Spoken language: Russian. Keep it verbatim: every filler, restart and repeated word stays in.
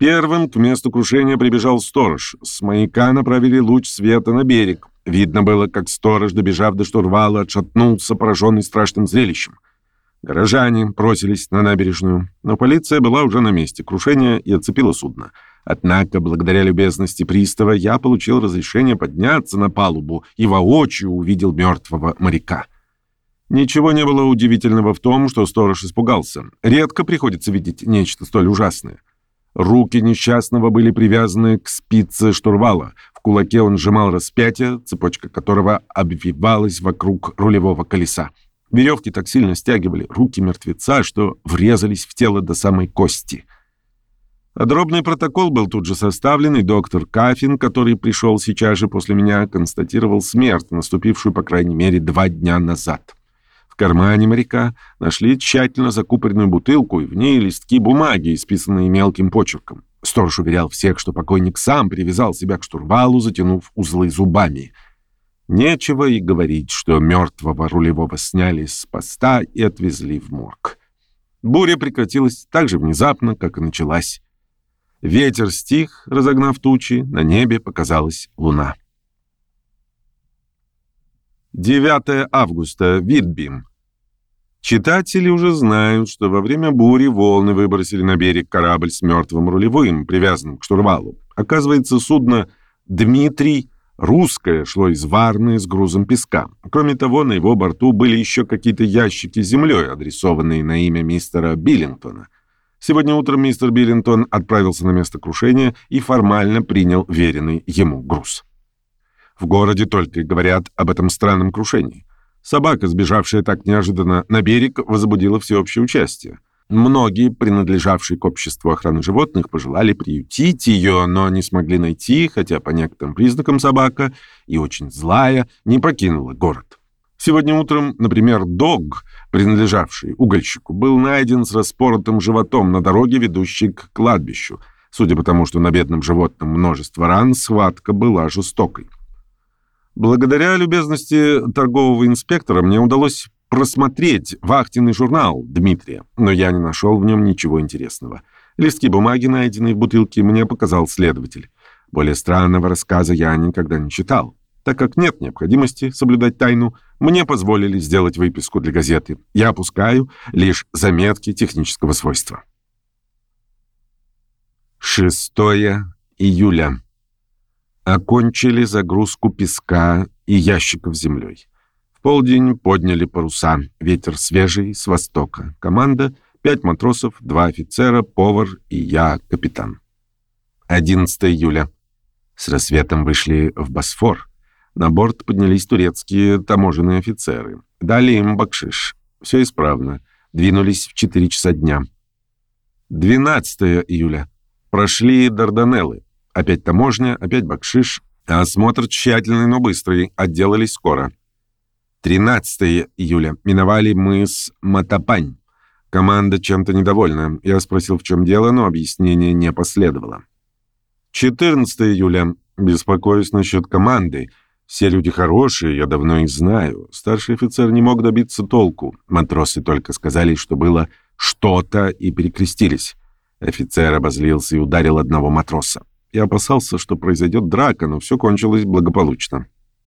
Первым к месту крушения прибежал сторож. С маяка направили луч света на берег. Видно было, как сторож, добежав до штурвала, отшатнулся, пораженный страшным зрелищем. Горожане бросились на набережную, но полиция была уже на месте крушения и оцепила судно. Однако, благодаря любезности пристава, я получил разрешение подняться на палубу и воочию увидел мертвого моряка. Ничего не было удивительного в том, что сторож испугался. Редко приходится видеть нечто столь ужасное. Руки несчастного были привязаны к спице штурвала. В кулаке он сжимал распятие, цепочка которого обвивалась вокруг рулевого колеса. Веревки так сильно стягивали руки мертвеца, что врезались в тело до самой кости. Подробный протокол был тут же составлен, и доктор Кафин, который пришел сейчас же после меня, констатировал смерть, наступившую, по крайней мере, два дня назад. В кармане моряка нашли тщательно закупоренную бутылку, и в ней листки бумаги, исписанные мелким почерком. Сторож уверял всех, что покойник сам привязал себя к штурвалу, затянув узлы зубами. Нечего и говорить, что мертвого рулевого сняли с поста и отвезли в морг. Буря прекратилась так же внезапно, как и началась. Ветер стих, разогнав тучи, на небе показалась луна. девятого августа. Витбим. Читатели уже знают, что во время бури волны выбросили на берег корабль с мертвым рулевым, привязанным к штурвалу. Оказывается, судно «Дмитрий» русское шло из Варны с грузом песка. Кроме того, на его борту были еще какие-то ящики с землей, адресованные на имя мистера Биллингтона. Сегодня утром мистер Биллингтон отправился на место крушения и формально принял веренный ему груз. В городе только и говорят об этом странном крушении. Собака, сбежавшая так неожиданно на берег, возбудила всеобщее участие. Многие, принадлежавшие к обществу охраны животных, пожелали приютить ее, но не смогли найти, хотя по некоторым признакам собака, и очень злая, не покинула город. Сегодня утром, например, дог, принадлежавший угольщику, был найден с распоротым животом на дороге, ведущей к кладбищу. Судя по тому, что на бедном животном множество ран, схватка была жестокой. Благодаря любезности торгового инспектора мне удалось просмотреть вахтенный журнал Дмитрия, но я не нашел в нем ничего интересного. Листки бумаги, найденные в бутылке, мне показал следователь. Более странного рассказа я никогда не читал. Так как нет необходимости соблюдать тайну, мне позволили сделать выписку для газеты. Я опускаю лишь заметки технического свойства. шестого июля. Окончили загрузку песка и ящиков с землей. В полдень подняли паруса. Ветер свежий, с востока. Команда — пять матросов, два офицера, повар и я, капитан. одиннадцатого июля. С рассветом вышли в Босфор. На борт поднялись турецкие таможенные офицеры. Дали им бакшиш. Все исправно. Двинулись в четыре часа дня. двенадцатого июля. Прошли Дарданеллы. Опять таможня, опять бакшиш. Осмотр тщательный, но быстрый. Отделались скоро. тринадцатого июля. Миновали мыс Матапань. Команда чем-то недовольна. Я спросил, в чем дело, но объяснения не последовало. четырнадцатого июля. Беспокоюсь насчет команды. Все люди хорошие, я давно их знаю. Старший офицер не мог добиться толку. Матросы только сказали, что было что-то, и перекрестились. Офицер обозлился и ударил одного матроса. Я опасался, что произойдет драка, но все кончилось благополучно.